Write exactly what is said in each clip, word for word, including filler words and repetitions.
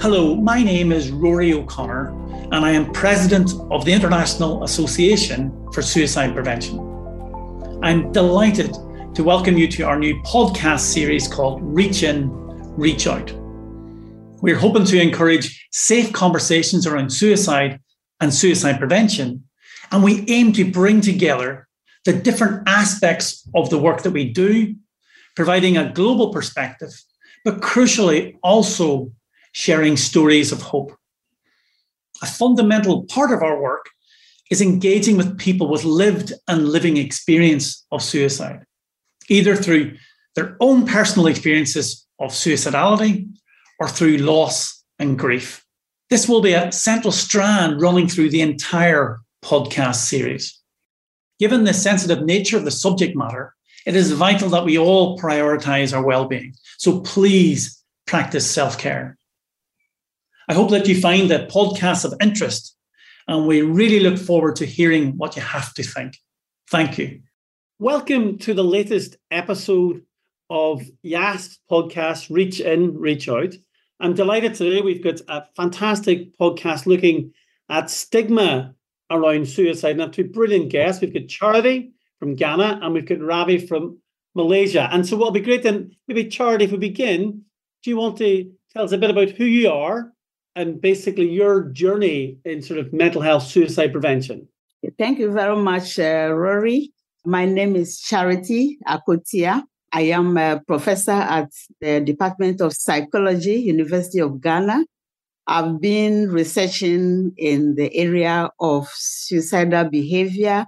Hello, my name is Rory O'Connor, and I am President of the International Association for Suicide Prevention. I'm delighted to welcome you to our new podcast series called Reach In, Reach Out. We're hoping to encourage safe conversations around suicide and suicide prevention, and we aim to bring together the different aspects of the work that we do, providing a global perspective, but crucially also sharing stories of hope. A fundamental part of our work is engaging with people with lived and living experience of suicide, either through their own personal experiences of suicidality or through loss and grief. This will be a central strand running through the entire podcast series. Given the sensitive nature of the subject matter, it is vital that we all prioritize our well-being. So please practice self-care. I hope that you find the podcast of interest, and we really look forward to hearing what you have to think. Thank you. Welcome to the latest episode of Y A S P podcast, Reach In, Reach Out. I'm delighted today we've got a fantastic podcast looking at stigma around suicide. And I have two brilliant guests. We've got Charity from Ghana and we've got Ravi from Malaysia. And so what'll be great then, maybe Charity, if we begin, do you want to tell us a bit about who you are and basically your journey in sort of mental health suicide prevention? Thank you very much, uh, Rory. My name is Charity Akotia. I am a professor at the Department of Psychology, University of Ghana. I've been researching in the area of suicidal behavior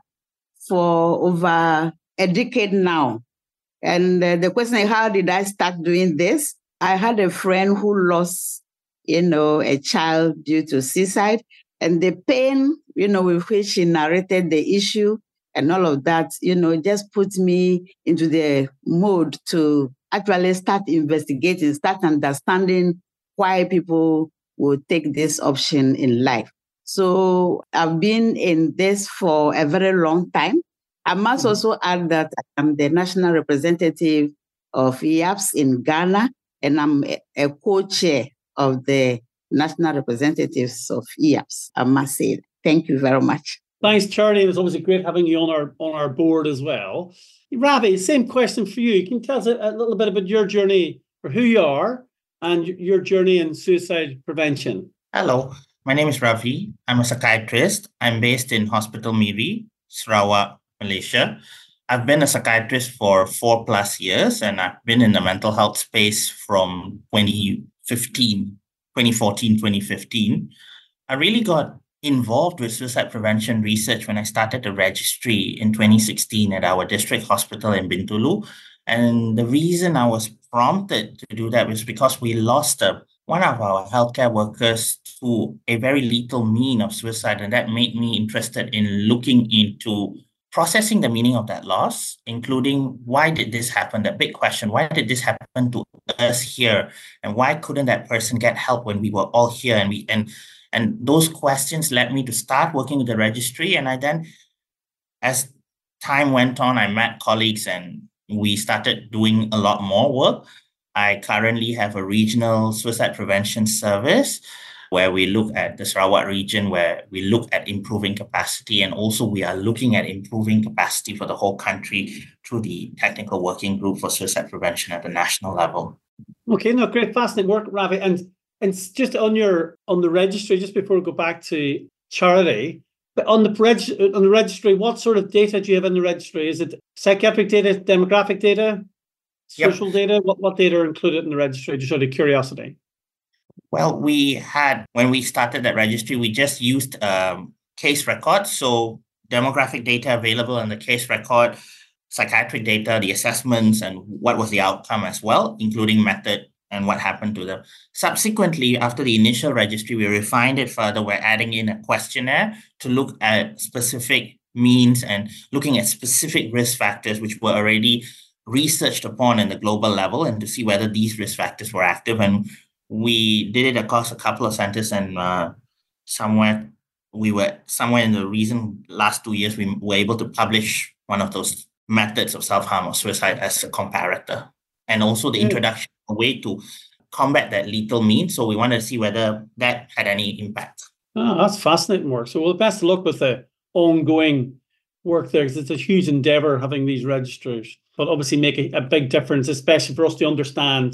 for over a decade now. And uh, the question is, how did I start doing this? I had a friend who lost, you know, a child due to suicide, and the pain, you know, with which she narrated the issue and all of that, you know, just put me into the mode to actually start investigating, start understanding why people would take this option in life. So I've been in this for a very long time. I must mm-hmm. also add that I'm the national representative of Y A S P in Ghana, and I'm a, a co-chair of the national representatives of Y A S P. I must say that. Thank you very much. Thanks, Charity. It's obviously great having you on our on our board as well. Ravi, same question for you. Can you tell us a, a little bit about your journey, or who you are, and your journey in suicide prevention? Hello, my name is Ravi. I'm a psychiatrist. I'm based in Hospital Miri, Sarawak, Malaysia. I've been a psychiatrist for four plus years, and I've been in the mental health space from twenty fifteen, twenty fourteen, twenty fifteen. I really got involved with suicide prevention research when I started the registry in twenty sixteen at our district hospital in Bintulu. And the reason I was prompted to do that was because we lost a, one of our healthcare workers to a very lethal mean of suicide. And that made me interested in looking into processing the meaning of that loss, including why did this happen? That big question, why did this happen to us here? And why couldn't that person get help when we were all here? And we and and those questions led me to start working with the registry. And I then, as time went on, I met colleagues and we started doing a lot more work. I currently have a regional suicide prevention service where we look at the Sarawak region, where we look at improving capacity, and also we are looking at improving capacity for the whole country through the technical working group for suicide prevention at the national level. Okay, no, great, fascinating work, Ravi. And and just on your on the registry, just before we go back to Charity, but on the reg- on the registry, what sort of data do you have in the registry? Is it psychiatric data, demographic data, social yep. data? What what data are included in the registry? Just out of curiosity. Well, we had, when we started that registry, we just used um, case records. So demographic data available in the case record, psychiatric data, the assessments, and what was the outcome as well, including method and what happened to them. Subsequently, after the initial registry, we refined it further. We're adding in a questionnaire to look at specific means and looking at specific risk factors, which were already researched upon in the global level, and to see whether these risk factors were active. And we did it across a couple of centers, and uh, somewhere we were somewhere in the recent last two years, we were able to publish one of those methods of self-harm or suicide as a comparator, and also the introduction, a way to combat that lethal means. So we want to see whether that had any impact. Oh, that's fascinating work. So, well, best of luck with the ongoing work there, because it's a huge endeavour having these registers, but obviously make a, a big difference, especially for us to understand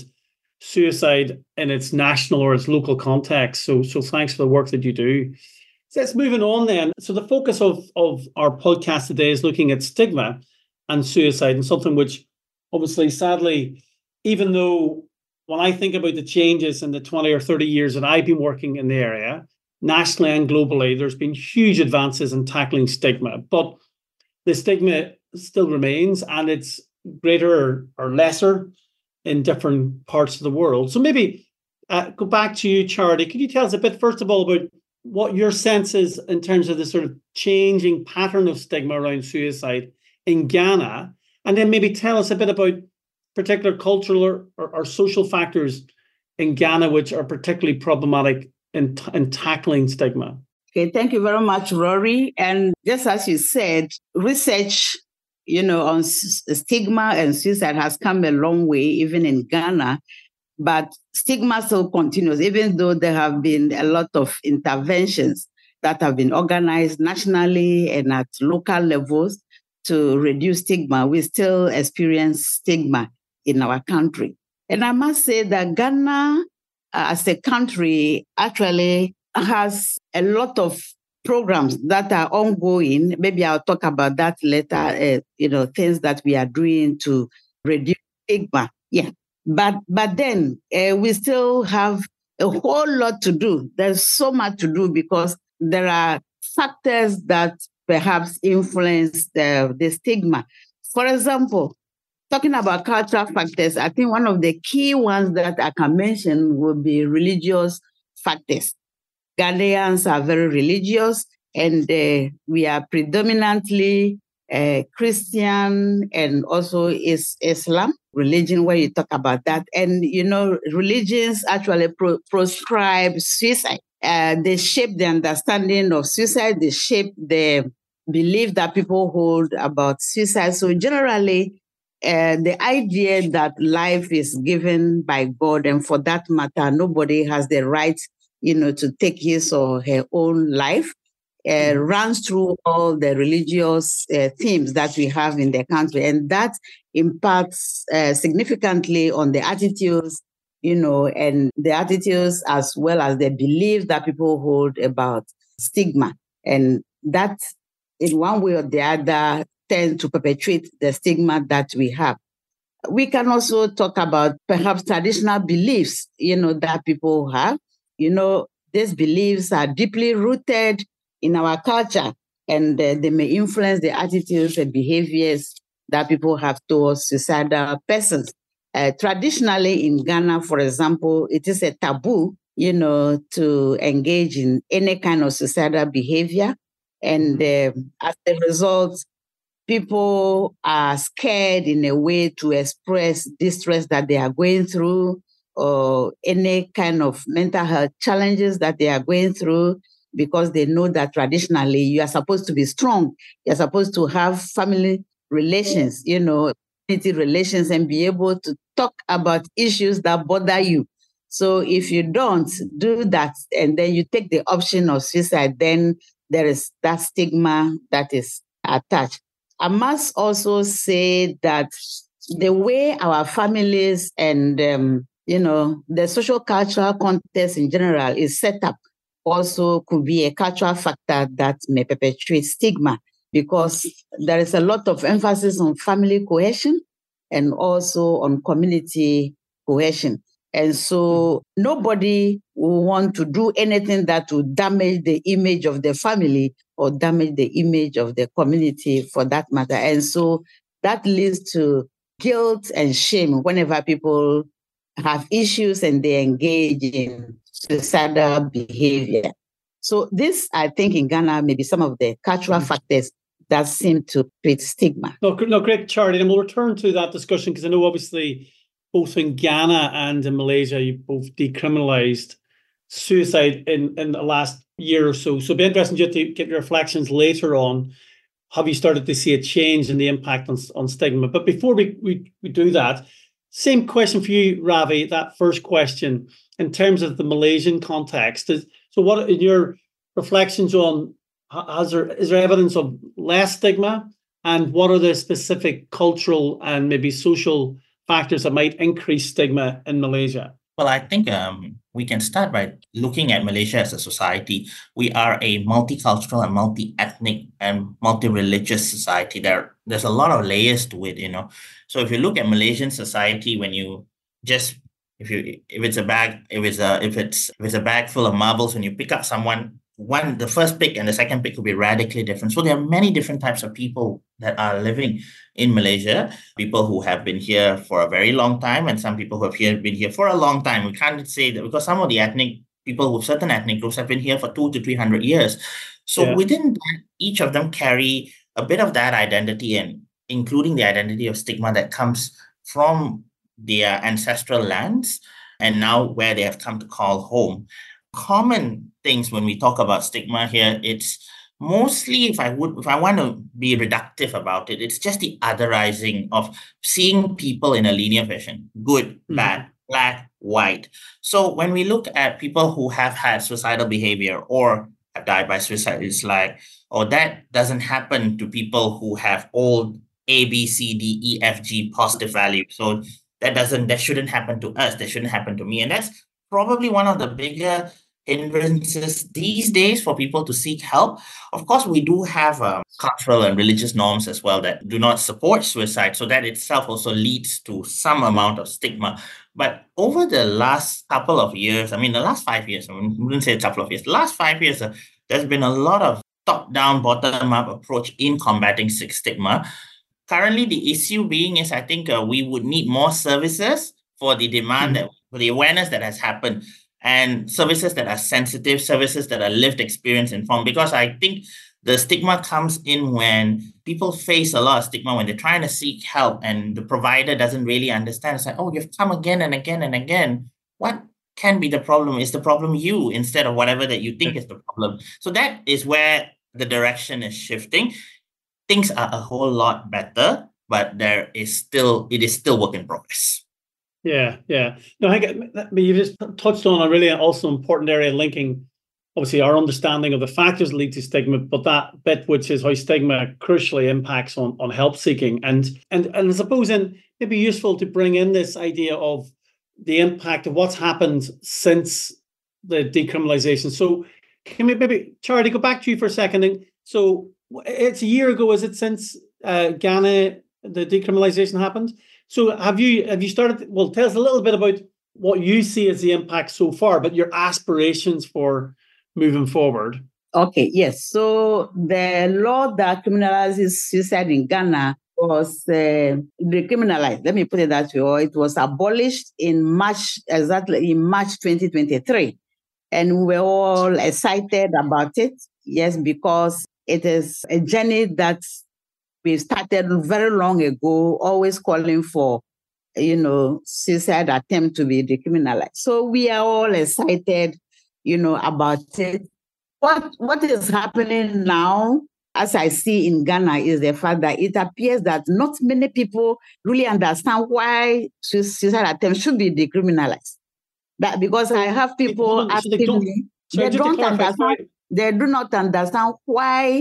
suicide in its national or its local context. So, so thanks for the work that you do. So let's moving on then. So the focus of, of our podcast today is looking at stigma and suicide, and something which obviously, sadly, even though when I think about the changes in the twenty or thirty years that I've been working in the area, nationally and globally, there's been huge advances in tackling stigma, but the stigma still remains, and it's greater or lesser in different parts of the world. So maybe uh, go back to you, Charity. Could you tell us a bit, first of all, about what your sense is in terms of the sort of changing pattern of stigma around suicide in Ghana, and then maybe tell us a bit about particular cultural or, or, or social factors in Ghana which are particularly problematic in, in tackling stigma. Okay, thank you very much, Rory. And just as you said, research, you know, on s- stigma and suicide has come a long way, even in Ghana. But stigma still continues, even though there have been a lot of interventions that have been organized nationally and at local levels to reduce stigma. We still experience stigma in our country. And I must say that Ghana, uh, as a country, actually has a lot of programs that are ongoing. Maybe I'll talk about that later, uh, you know, things that we are doing to reduce stigma. Yeah. But but then uh, we still have a whole lot to do. There's so much to do because there are factors that perhaps influence the, the stigma. For example, talking about cultural factors, I think one of the key ones that I can mention would be religious factors. Ghanaians are very religious, and uh, we are predominantly uh, Christian and also is Islam religion, where you talk about that. And, you know, religions actually pro- proscribe suicide. Uh, they shape the understanding of suicide. They shape the belief that people hold about suicide. So generally, uh, the idea that life is given by God, and for that matter, nobody has the right, you know, to take his or her own life, uh, runs through all the religious uh, themes that we have in the country. And that impacts uh, significantly on the attitudes, you know, and the attitudes as well as the belief that people hold about stigma. And that, in one way or the other, tend to perpetuate the stigma that we have. We can also talk about perhaps traditional beliefs, you know, that people have. You know, these beliefs are deeply rooted in our culture, and uh, they may influence the attitudes and behaviors that people have towards suicidal persons. Uh, traditionally in Ghana, for example, it is a taboo, you know, to engage in any kind of suicidal behavior. And uh, as a result, people are scared in a way to express distress that they are going through, or any kind of mental health challenges that they are going through, because they know that traditionally you are supposed to be strong. You're supposed to have family relations, you know, community relations, and be able to talk about issues that bother you. So if you don't do that, and then you take the option of suicide, then there is that stigma that is attached. I must also say that the way our families and, um, you know, the social cultural context in general is set up also could be a cultural factor that may perpetuate stigma, because there is a lot of emphasis on family cohesion and also on community cohesion. And so nobody will want to do anything that will damage the image of the family or damage the image of the community for that matter. And so that leads to guilt and shame whenever people have issues and they engage in suicidal behavior. So this, I think, in Ghana, maybe some of the cultural mm-hmm. factors that seem to create stigma. No, no, great, Charity. And we'll return to that discussion, because I know obviously both in Ghana and in Malaysia, you both decriminalized suicide in, in the last year or so. So it'll be interesting just to get your reflections later on. Have you started to see a change in the impact on, on stigma? But before we, we, we do that, Same question for you, Ravi, that first question, in terms of the Malaysian context. Is, so what, in your reflections on, has there, is there evidence of less stigma? And what are the specific cultural and maybe social factors that might increase stigma in Malaysia? Well, I think um, we can start by looking at Malaysia as a society. We are a multicultural and multi-ethnic and multi-religious society. There, there's a lot of layers to it, you know. So if you look at Malaysian society, when you just if you if it's a bag, if it's a if it's if it's a bag full of marbles, when you pick up someone, one the first pick and the second pick will be radically different. So there are many different types of people that are living in Malaysia, people who have been here for a very long time and some people who have here, been here for a long time. We can't say that because some of the ethnic people with certain ethnic groups have been here for two to three hundred years. So yeah. within that, each of them carry a bit of that identity, and including the identity of stigma that comes from their ancestral lands and now where they have come to call home. Common things when we talk about stigma here, it's mostly, if I would, if I want to be reductive about it, it's just the otherizing of seeing people in a linear fashion, good, mm-hmm. bad, black, white. So when we look at people who have had suicidal behavior or have died by suicide, it's like, oh, that doesn't happen to people who have old A, B, C, D, E, F, G positive value. So that doesn't, that shouldn't happen to us. That shouldn't happen to me. And that's probably one of the bigger hindrances these days for people to seek help. Of course, we do have um, cultural and religious norms as well that do not support suicide. So that itself also leads to some amount of stigma. But over the last couple of years, I mean, the last five years, I wouldn't say a couple of years, the last five years, uh, there's been a lot of top-down, bottom-up approach in combating stigma. Currently, the issue being is, I think uh, we would need more services for the demand, mm-hmm. that, for the awareness that has happened, and services that are sensitive, services that are lived experience informed. Because I think the stigma comes in when people face a lot of stigma when they're trying to seek help and the provider doesn't really understand. It's like, oh, you've come again and again and again. What can be the problem? Is the problem you instead of whatever that you think is the problem? So that is where the direction is shifting. Things are a whole lot better, but there is still, it is still work in progress. Yeah, yeah. No, I think you just touched on a really also important area linking, obviously, our understanding of the factors that lead to stigma, but that bit which is how stigma crucially impacts on, on help seeking. And, and, and I suppose then it'd be useful to bring in this idea of the impact of what's happened since the decriminalization. So can we maybe, Charity, go back to you for a second. And so it's a year ago, is it, since uh, Ghana, the decriminalization happened? So have you have you started, well, tell us a little bit about what you see as the impact so far, but your aspirations for moving forward. Okay, yes. So the law that criminalizes suicide in Ghana was uh, decriminalized. Let me put it that way. Or it was abolished in March, exactly in March twenty twenty-three. And we were all excited about it. Yes, because it is a journey that we started very long ago, always calling for, you know, suicide attempt to be decriminalized. So we are all excited, you know, about it. What What is happening now, as I see in Ghana, is the fact that it appears that not many people really understand why suicide attempts should be decriminalized. That because I have people asking so they me, sorry, they don't clarify, understand, sorry. they do not understand why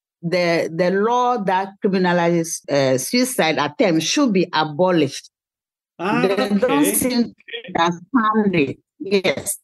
the the law that criminalizes uh, suicide attempts should be abolished. Ah, they okay. don't seem to understand it. Yes.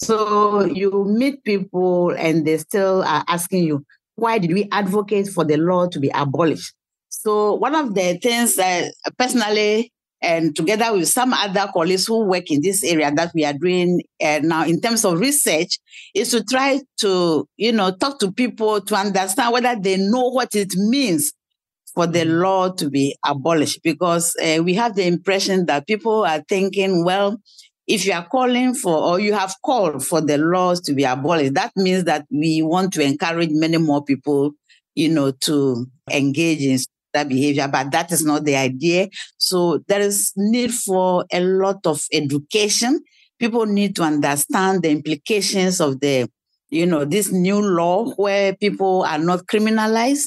So you meet people and they still are asking you, why did we advocate for the law to be abolished? So one of the things that personally, and together with some other colleagues who work in this area that we are doing uh, now in terms of research, is to try to, you know, talk to people to understand whether they know what it means for the law to be abolished. Because uh, we have the impression that people are thinking, well, if you are calling for, or you have called for the laws to be abolished, that means that we want to encourage many more people, you know, to engage in that behavior, but that is not the idea. So there is need for a lot of education. People need to understand the implications of the, you know, this new law where people are not criminalized,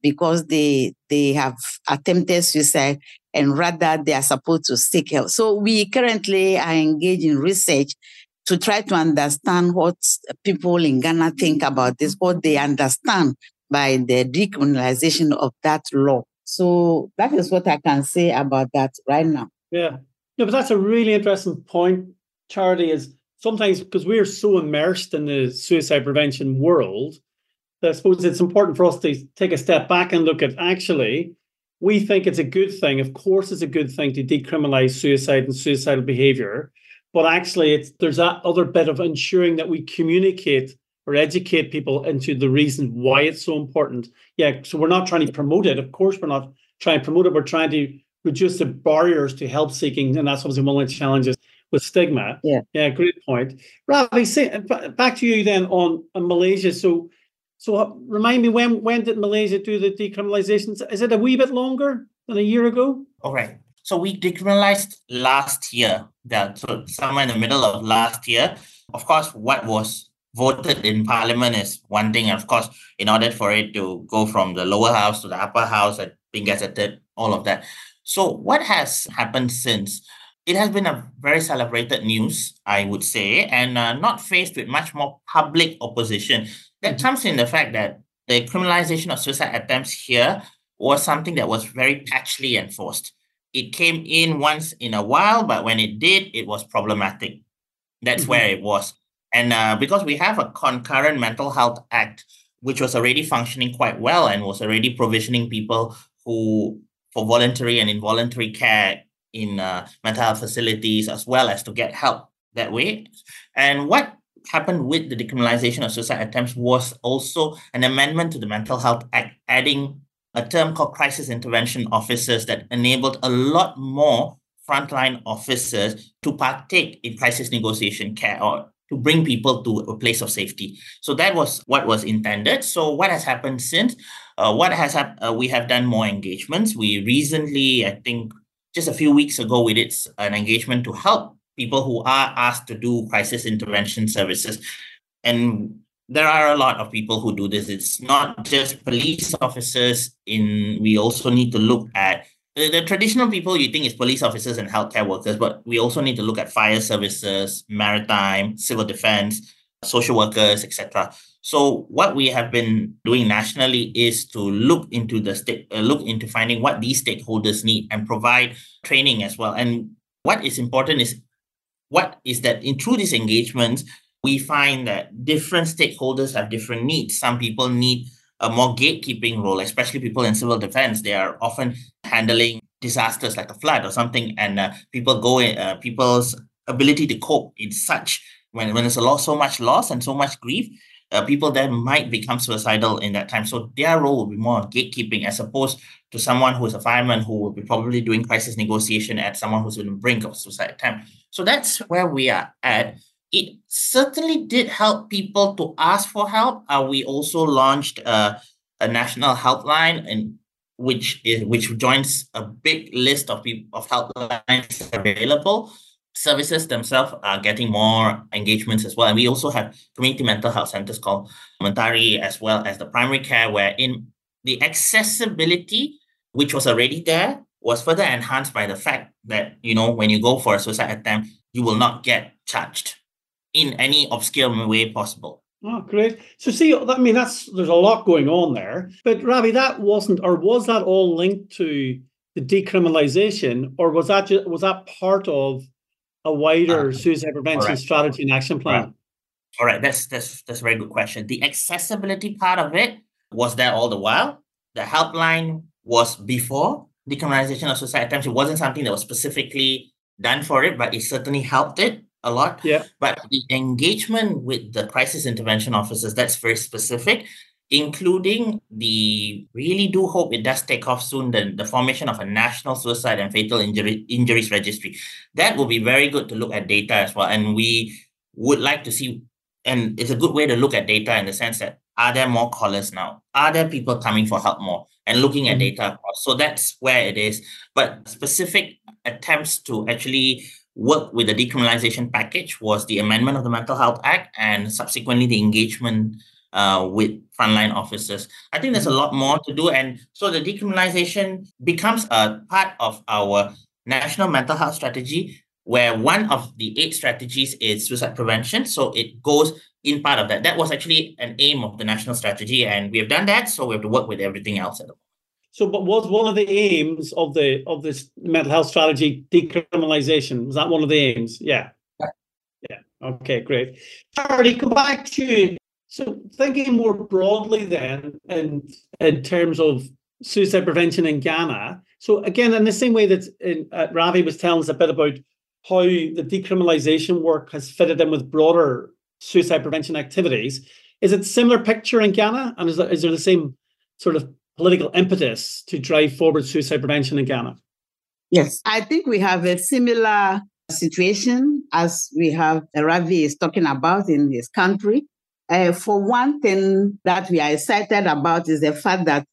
because they they have attempted suicide, and rather they are supposed to seek help. So we currently are engaged in research to try to understand what people in Ghana think about this, what they understand by the decriminalization of that law. So that is what I can say about that right now. Yeah. Yeah, but that's a really interesting point, Charity, is sometimes because we're so immersed in the suicide prevention world, that I suppose it's important for us to take a step back and look at actually, we think it's a good thing. Of course, it's a good thing to decriminalize suicide and suicidal behavior. But actually, it's there's that other bit of ensuring that we communicate or educate people into the reason why it's so important. Yeah, so we're not trying to promote it. Of course, we're not trying to promote it. We're trying to reduce the barriers to help seeking, and that's obviously one of the challenges with stigma. Yeah, yeah, great point. Ravi, say, back to you then on, on Malaysia. So, so remind me, when when did Malaysia do the decriminalization? Is it a wee bit longer than a year ago? All right. So we decriminalized last year, that so somewhere in the middle of last year. Of course, what was voted in Parliament is one thing. And of course, in order for it to go from the lower house to the upper house and being gazetted, all of that. So what has happened since? It has been a very celebrated news, I would say, and uh, not faced with much more public opposition. That mm-hmm. comes in the fact that the criminalization of suicide attempts here was something that was very patchily enforced. It came in once in a while, but when it did, it was problematic. That's mm-hmm. where it was. And uh, because we have a concurrent Mental Health Act, which was already functioning quite well and was already provisioning people who for voluntary and involuntary care in uh, mental health facilities, as well as to get help that way. And what happened with the decriminalization of suicide attempts was also an amendment to the Mental Health Act, adding a term called crisis intervention officers that enabled a lot more frontline officers to partake in crisis negotiation care or to bring people to a place of safety. So that was what was intended. So what has happened since? Uh, what has happened? Uh, we have done more engagements. We recently, I think, just a few weeks ago, we did an engagement to help people who are asked to do crisis intervention services. And there are a lot of people who do this. It's not just police officers. In we also need to look at the, the traditional people you think is police officers and healthcare workers, but we also need to look at fire services, maritime, civil defense, social workers, et cetera. So what we have been doing nationally is to look into the state, uh, look into finding what these stakeholders need and provide training as well. And what is important is what is that in through these engagements, we find that different stakeholders have different needs. Some people need a more gatekeeping role, especially people in civil defense. They are often handling disasters like a flood or something, and uh, people go in, uh, people's ability to cope is such when, when there's a loss, so much loss and so much grief. Uh, people then might become suicidal in that time. So their role will be more gatekeeping as opposed to someone who is a fireman who will be probably doing crisis negotiation at someone who's on the brink of suicide attempt. So that's where we are at. It certainly did help people to ask for help. Uh, we also launched uh, a national helpline, and which is which joins a big list of people of helplines available. Services themselves are getting more engagements as well. And we also have community mental health centers called Mentari, as well as the primary care, where in the accessibility, which was already there, was further enhanced by the fact that, you know, when you go for a suicide attempt, you will not get charged in any obscure way possible. Oh, great. So see, I mean, that's there's a lot going on there. But Ravi, that wasn't, or was that all linked to the decriminalization, or was that just, was that part of a wider uh, suicide prevention right. strategy and action plan? Right. All right, that's that's that's a very good question. The accessibility part of it was there all the while. The helpline was before decriminalization of suicide attempts. It wasn't something that was specifically done for it, but it certainly helped it a lot. Yeah. But the engagement with the crisis intervention officers, that's very specific, including the, really do hope it does take off soon, the, the formation of a national suicide and fatal injury injuries registry. That will be very good to look at data as well. And we would like to see, and it's a good way to look at data in the sense that, are there more callers now? Are there people coming for help more? And looking at mm-hmm. data. So that's where it is. But specific attempts to actually work with the decriminalization package was the amendment of the Mental Health Act and subsequently the engagement uh, with frontline officers. I think there's a lot more to do. And so the decriminalization becomes a part of our national mental health strategy, where one of the eight strategies is suicide prevention. So it goes in part of that. That was actually an aim of the national strategy, and we have done that. So we have to work with everything else at the moment. So, but was one of the aims of the of this mental health strategy decriminalization? Was that one of the aims? Yeah. Yeah. Yeah. Okay, great. Charity, go back to you. So thinking more broadly then, in, in terms of suicide prevention in Ghana, so again, in the same way that in, uh, Ravi was telling us a bit about how the decriminalization work has fitted in with broader suicide prevention activities, is it a similar picture in Ghana? And is there, is there the same sort of political impetus to drive forward suicide prevention in Ghana? Yes, I think we have a similar situation as we have Ravi is talking about in his country. Uh, for one thing that we are excited about is the fact that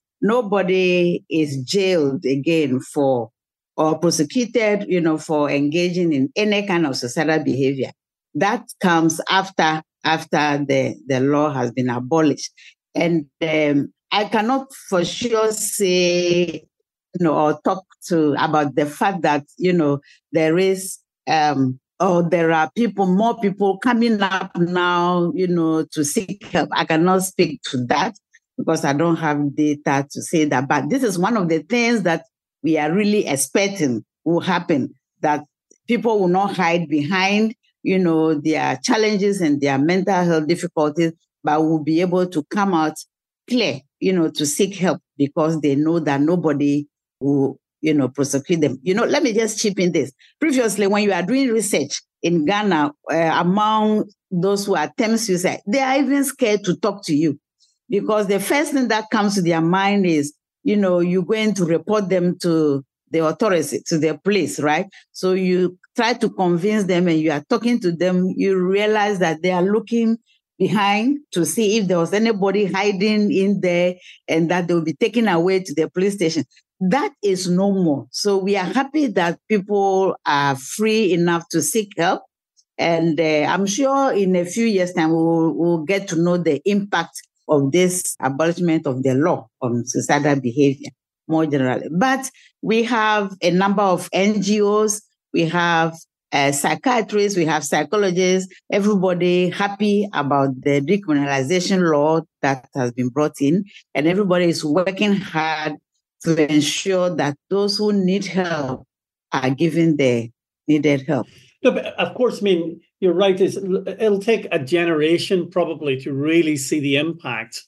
nobody is jailed again for or prosecuted, you know, for engaging in any kind of suicidal behavior. That comes after after the, the law has been abolished. And um, I cannot for sure say, you know, or talk to about the fact that, you know, there is um, or there are people, more people coming up now, you know, to seek help. I cannot speak to that because I don't have data to say that. But this is one of the things that we are really expecting will happen, that people will not hide behind, you know, their challenges and their mental health difficulties, but will be able to come out clear, you know, to seek help because they know that nobody will, you know, prosecute them. You know, let me just chip in this. Previously, when you are doing research in Ghana, uh, among those who attempt suicide, they are even scared to talk to you because the first thing that comes to their mind is, you know, you're going to report them to the authorities, to the police, right? So you try to convince them and you are talking to them, you realize that they are looking behind to see if there was anybody hiding in there and that they will be taken away to the police station. That is no more. So we are happy that people are free enough to seek help. And uh, I'm sure in a few years' time, we'll, we'll get to know the impact of this abolishment of the law on suicidal behavior more generally. But we have a number of N G Os, we have uh, psychiatrists, we have psychologists, everybody happy about the decriminalization law that has been brought in, and everybody is working hard to ensure that those who need help are given the needed help. No, but of course, I mean, you're right. It's, it'll take a generation probably to really see the impact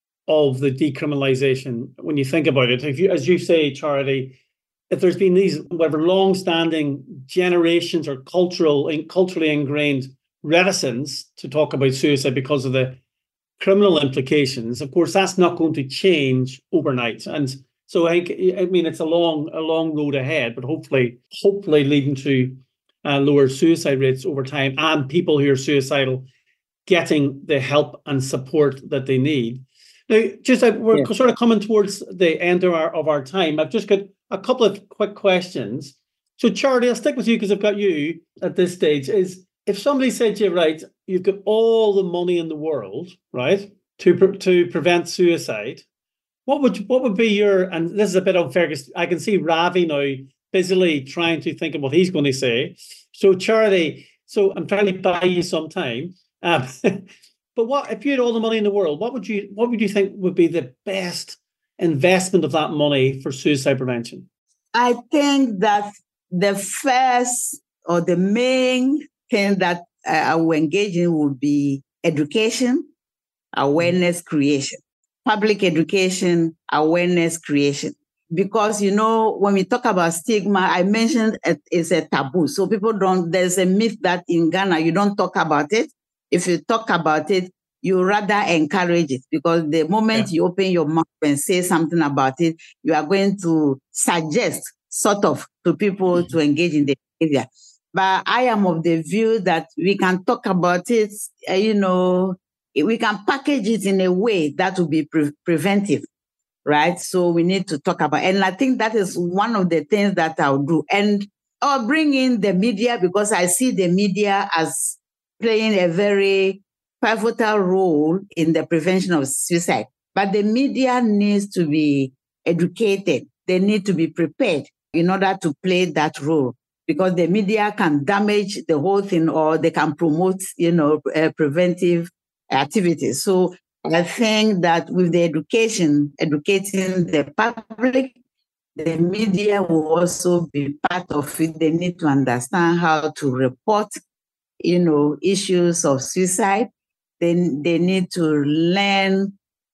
of the decriminalization when you think about it. If you, as you say, Charity, if there's been these whatever long-standing generations or cultural, culturally ingrained reticence to talk about suicide because of the criminal implications, of course, that's not going to change overnight. And so I, I mean, it's a long, a long road ahead, but hopefully, hopefully leading to uh, lower suicide rates over time and people who are suicidal getting the help and support that they need. Now, just uh, we're yeah. sort of coming towards the end of our of our time. I've just got a couple of quick questions. So, Charity, I'll stick with you because I've got you at this stage. Is if somebody said to you, right, you've got all the money in the world, right, to pre- to prevent suicide, what would what would be your? And this is a bit unfair because I can see Ravi now busily trying to think of what he's going to say. So, Charity, so I'm trying to buy you some time. Um, but what if you had all the money in the world? What would you what would you think would be the best investment of that money for suicide prevention? I think that the first or the main thing that uh, I will engage in would be education, awareness creation, public education, awareness creation. Because, you know, when we talk about stigma, I mentioned it is a taboo. So people don't, there's a myth that in Ghana, you don't talk about it. If you talk about it, you rather encourage it because the moment yeah. you open your mouth and say something about it, you are going to suggest sort of to people mm-hmm. to engage in the behavior. But I am of the view that we can talk about it, uh, you know, we can package it in a way that will be pre- preventive, right? So we need to talk about, and I think that is one of the things that I'll do. And I'll bring in the media because I see the media as playing a very pivotal role in the prevention of suicide. But the media needs to be educated. They need to be prepared in order to play that role, because the media can damage the whole thing, or they can promote, you know, uh, preventive activities. So I think that with the education, educating the public, the media will also be part of it. They need to understand how to report, you know, issues of suicide. Then they need to learn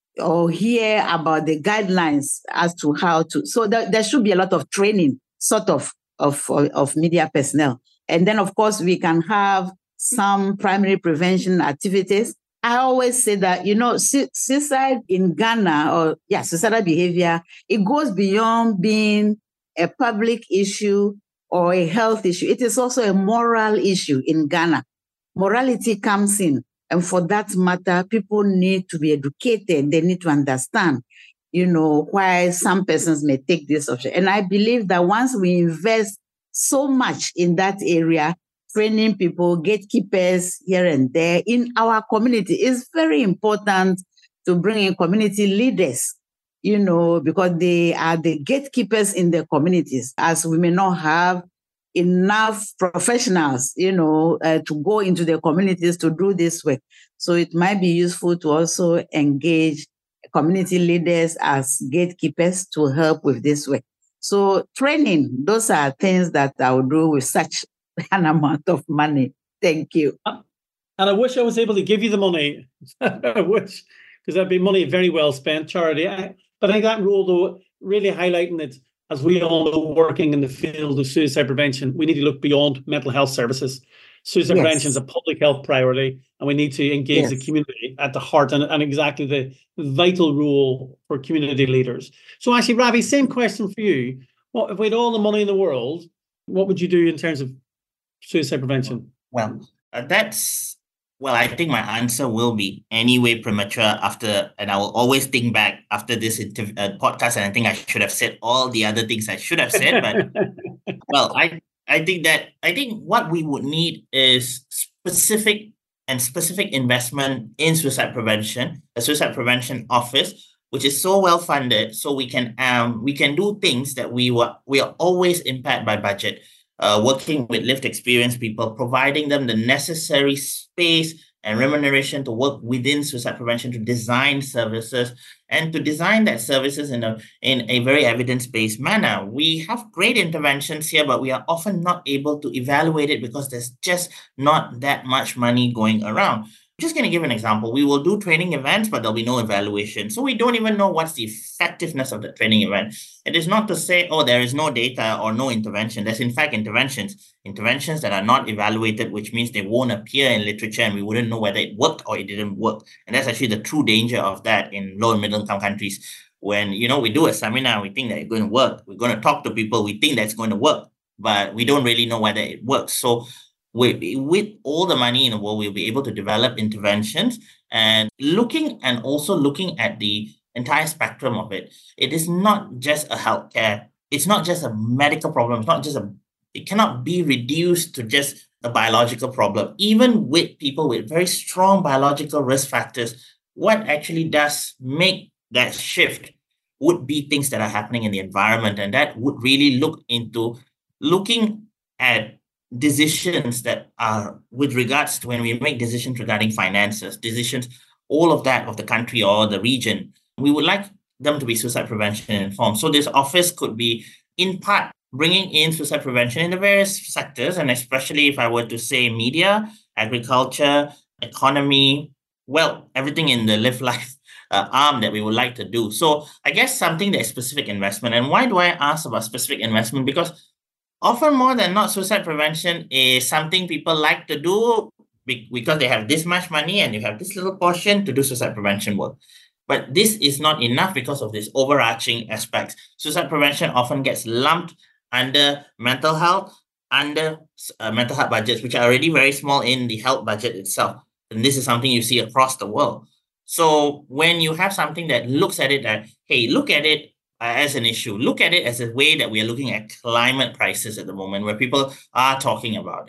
or hear about the guidelines as to how to. So there, there should be a lot of training, sort of, of, of media personnel. And then, of course, we can have some primary prevention activities. I always say that, you know, su- suicide in Ghana, or yeah, suicidal behavior, it goes beyond being a public issue or a health issue. It is also a moral issue in Ghana. Morality comes in. And for that matter, people need to be educated. They need to understand, you know, why some persons may take this option. And I believe that once we invest so much in that area, training people, gatekeepers here and there in our community, is very important to bring in community leaders, you know, because they are the gatekeepers in their communities, as we may not have enough professionals, you know, uh, to go into the communities to do this work. So it might be useful to also engage community leaders as gatekeepers to help with this work. So training, those are things that I will do with such an amount of money. Thank you. And I wish I was able to give you the money. I wish, because that'd be money very well spent, Charity. I, but I think that role, though, really highlighting it, as we all know, working in the field of suicide prevention, we need to look beyond mental health services. Suicide yes. prevention is a public health priority, and we need to engage yes. the community at the heart, and, and exactly the vital role for community leaders. So actually, Ravi, same question for you. What, if we had all the money in the world, what would you do in terms of suicide prevention? Well, uh, that's, well, I think my answer will be anyway premature after, and I will always think back after this interv- uh, podcast, and I think I should have said all the other things I should have said, but well, I I think that, I think what we would need is specific and specific investment in suicide prevention, a suicide prevention office, which is so well funded, so we can um we can do things that we were we are always impaired by budget. Uh, working with lived experience people, providing them the necessary space and remuneration to work within suicide prevention, to design services and to design that services in a in a very evidence-based manner. We have great interventions here, but we are often not able to evaluate it because there's just not that much money going around. I'm just going to give an example. We will do training events, but there'll be no evaluation. So we don't even know what's the effectiveness of the training event. It is not to say, oh, there is no data or no intervention. There's in fact interventions, interventions that are not evaluated, which means they won't appear in literature and we wouldn't know whether it worked or it didn't work. And that's actually the true danger of that in low and middle income countries. When, you know, we do a seminar, we think that it's going to work. We're going to talk to people, we think that's going to work, but we don't really know whether it works. So With, with all the money in the world, we'll be able to develop interventions and looking and also looking at the entire spectrum of it. It is not just a healthcare. It's not just a medical problem. It's not just a, it cannot be reduced to just a biological problem. Even with people with very strong biological risk factors, what actually does make that shift would be things that are happening in the environment. And that would really look into looking at decisions that are with regards to when we make decisions regarding finances, decisions, all of that of the country or the region. We would like them to be suicide prevention informed. So this office could be in part bringing in suicide prevention in the various sectors, and especially if I were to say media, agriculture, economy, well, everything in the live life uh, arm that we would like to do. So I guess something that is specific investment. And why do I ask about specific investment? Because often more than not, suicide prevention is something people like to do because they have this much money and you have this little portion to do suicide prevention work. But this is not enough because of this overarching aspects. Suicide prevention often gets lumped under mental health, under uh, mental health budgets, which are already very small in the health budget itself. And this is something you see across the world. So when you have something that looks at it that, hey, look at it as an issue. Look at it as a way that we are looking at climate crisis at the moment, where people are talking about it.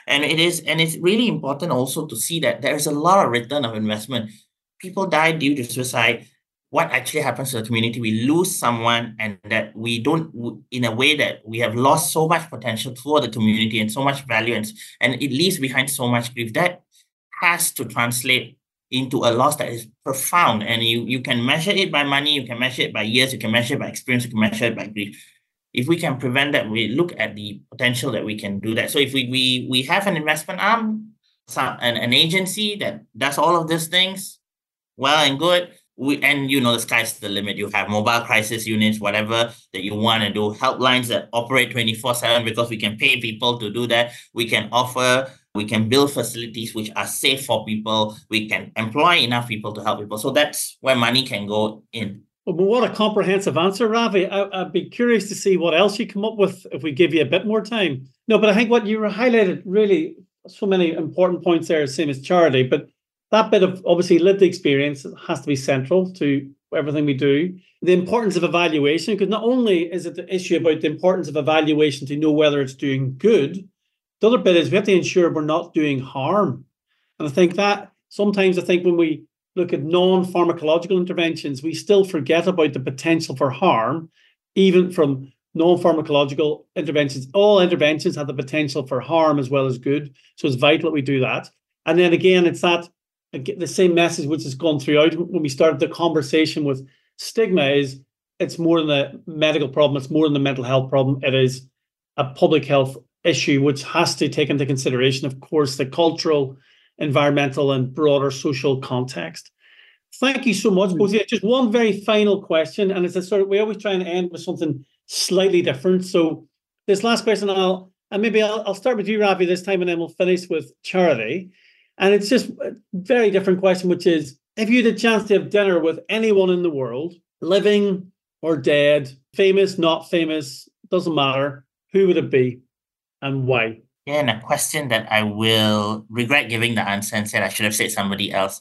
And it is, and it's really important also to see that there's a lot of return of investment. People die due to suicide. What actually happens to the community? We lose someone, and that we don't, in a way that we have lost so much potential for the community and so much value, and, and it leaves behind so much grief. That has to translate into a loss that is profound. And you, you can measure it by money, you can measure it by years, you can measure it by experience, you can measure it by grief. If we can prevent that, we look at the potential that we can do that. So if we we we have an investment arm, some, an, an agency that does all of these things, well and good. We, and you know, the sky's the limit. You have mobile crisis units, whatever that you want to do, helplines that operate twenty-four seven because we can pay people to do that. We can offer, we can build facilities which are safe for people. We can employ enough people to help people. So that's where money can go in. Well, but what a comprehensive answer, Ravi. I, I'd be curious to see what else you come up with if we give you a bit more time. No, but I think what you highlighted, really so many important points there, same as Charity, but that bit of obviously lived experience has to be central to everything we do. The importance of evaluation, because not only is it the issue about the importance of evaluation to know whether it's doing good, the other bit is we have to ensure we're not doing harm. And I think that sometimes I think when we look at non-pharmacological interventions, we still forget about the potential for harm, even from non-pharmacological interventions. All interventions have the potential for harm as well as good. So it's vital that we do that. And then again, it's that the same message which has gone throughout when we started the conversation with stigma is it's more than a medical problem, it's more than a mental health problem. It is a public health issue which has to take into consideration, of course, the cultural, environmental and broader social context. Thank you so much, both of you. Just one very final question, and it's a sort of, we always try and end with something slightly different. So this last question, I'll and maybe I'll, I'll start with you, Ravi, this time, and then we'll finish with Charity. And it's just a very different question, which is, if you had a chance to have dinner with anyone in the world, living or dead, famous, not famous, doesn't matter, who would it be and why? Yeah, and a question that I will regret giving the answer and said I should have said somebody else.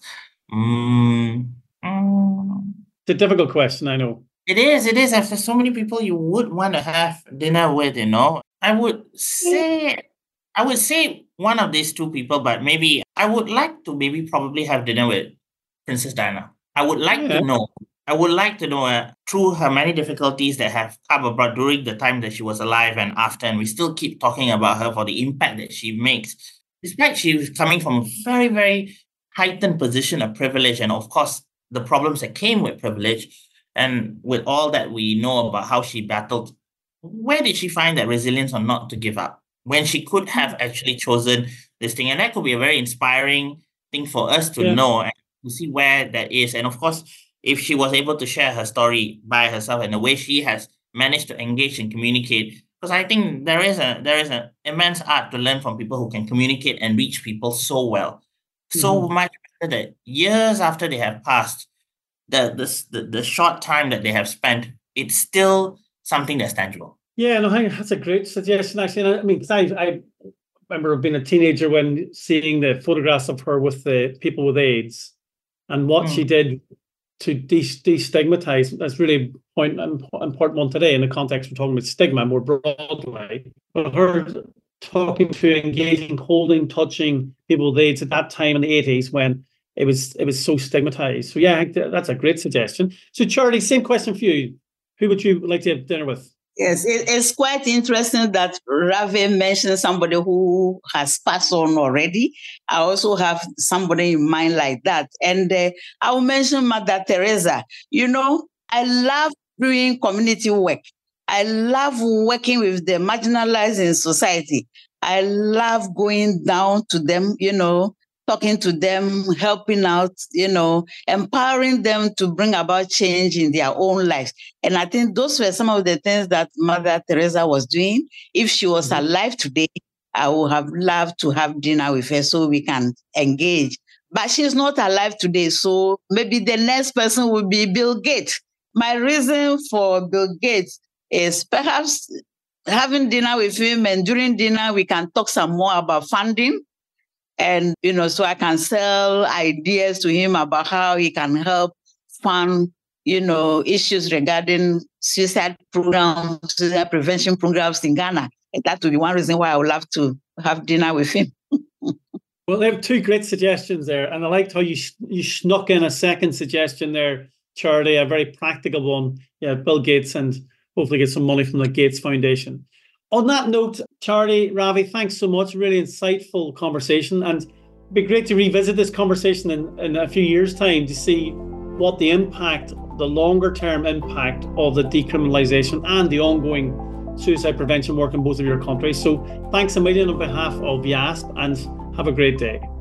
Mm, mm. It's a difficult question, I know. It is, it is. There's so many people you would want to have dinner with, you know. I would say, I would say one of these two people, but maybe I would like to maybe probably have dinner with Princess Diana. I would like yeah. to know. I would like to know uh, through her many difficulties that have come about during the time that she was alive and after, and we still keep talking about her for the impact that she makes. Despite she was coming from a very, very heightened position of privilege, and of course, the problems that came with privilege, and with all that we know about how she battled, where did she find that resilience or not to give up when she could have actually chosen this thing? And that could be a very inspiring thing for us to yeah. know and to see where that is. And of course, if she was able to share her story by herself and the way she has managed to engage and communicate, because I think there is a there is an immense art to learn from people who can communicate and reach people so well, so mm-hmm. much better that years after they have passed, the, the the the short time that they have spent, it's still something that's tangible. Yeah, no, I think that's a great suggestion. Actually, I mean, because I I remember being a teenager when seeing the photographs of her with the people with AIDS and what mm. she did to de- destigmatize. That's really point, important one today in the context we're talking about stigma more broadly. But her talking to, engaging, holding, touching people with AIDS at that time in the eighties when it was it was so stigmatized. So yeah, I think that's a great suggestion. So Charity, same question for you. Who would you like to have dinner with? Yes, it, it's quite interesting that Ravi mentioned somebody who has passed on already. I also have somebody in mind like that. And uh, I will mention Mother Teresa. You know, I love doing community work. I love working with the marginalized in society. I love going down to them, you know, talking to them, helping out, you know, empowering them to bring about change in their own lives. And I think those were some of the things that Mother Teresa was doing. If she was mm-hmm. alive today, I would have loved to have dinner with her so we can engage. But she's not alive today, so maybe the next person will be Bill Gates. My reason for Bill Gates is perhaps having dinner with him, and during dinner, we can talk some more about funding. And, you know, so I can sell ideas to him about how he can help fund, you know, issues regarding suicide programs, suicide prevention programs in Ghana. that would be one reason why I would love to have dinner with him. Well, they have two great suggestions there. And I liked how you sh- you snuck in a second suggestion there, Charity, a very practical one. Yeah, Bill Gates, and hopefully get some money from the Gates Foundation. On that note, Charity, Ravi, thanks so much. Really insightful conversation. And it'd be great to revisit this conversation in, in a few years' time to see what the impact, the longer term impact of the decriminalisation and the ongoing suicide prevention work in both of your countries. So thanks a million on behalf of YASP, and have a great day.